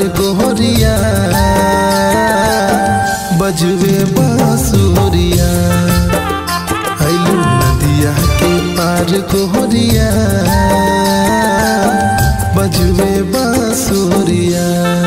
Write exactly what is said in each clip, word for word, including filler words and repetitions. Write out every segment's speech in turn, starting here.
गोहरिया बजवे बांसुरिया। आइलू नदिया के पार गोहरिया बजवे बांसुरिया।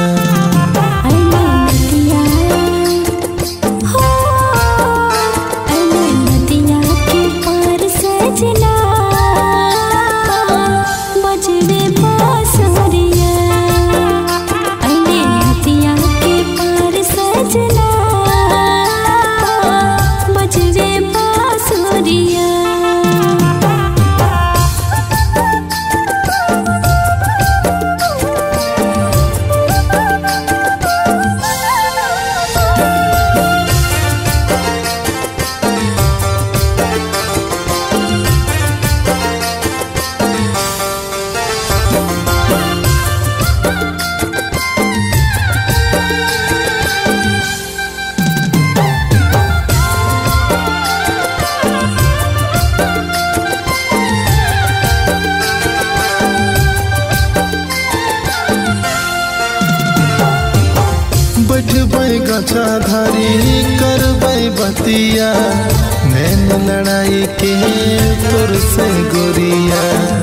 बैठबै गछाधारी करबै बतिया नैन लड़ाई के तोर से गोरिया।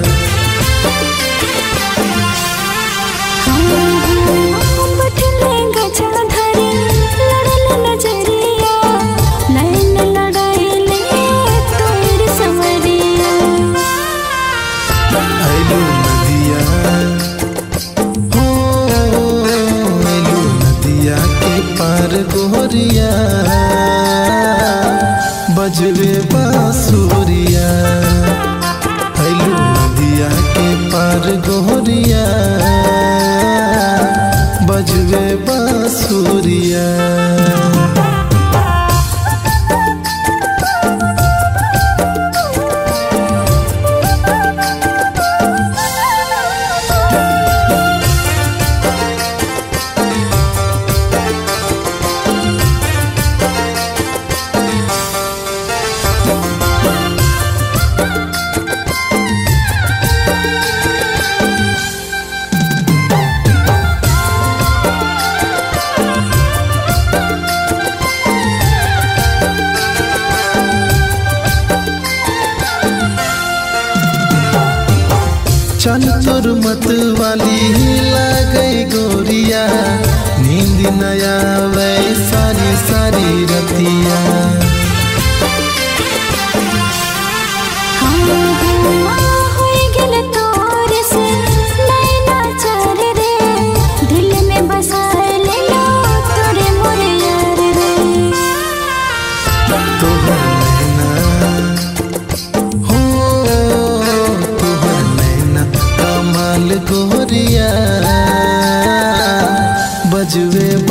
पार गोहरिया बजवे बांसुरिया। आइलू नदिया के पार गोहरिया बजवे बांसुरिया। चल तोर मत वाली लागई गोरिया नींद नया वे सारी सारी रतिया। गोहरिया बजवे